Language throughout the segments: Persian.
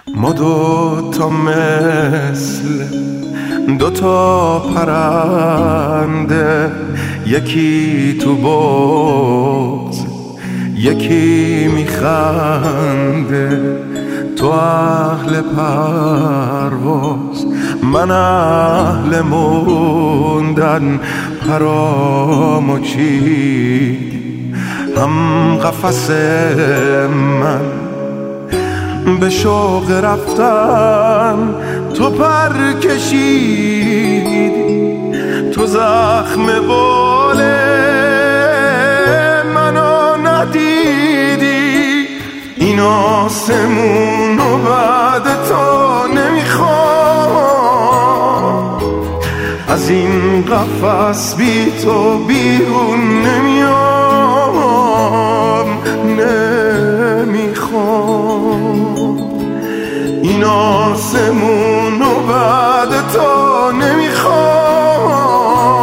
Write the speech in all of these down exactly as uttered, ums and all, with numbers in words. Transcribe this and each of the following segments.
ما دو تا مثل دو تا پرنده، یکی تو بغض یکی میخنده. تو اهل پرواز، من اهل موندن. پرامو چیدی هم قفس من، به شوق رفتن تو پر کشیدی. تو زخم بال منو ندیدی. این آسمون و بعد تو نمیخوام، از این قفس بی تو بیرون نمیام. نمیخوام این آسمون و بعد تو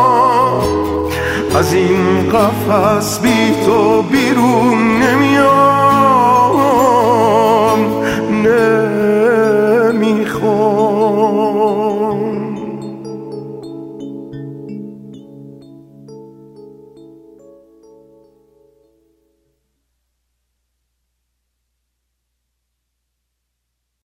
نمیخوام، از این قفس بی تو بیرون نمیام.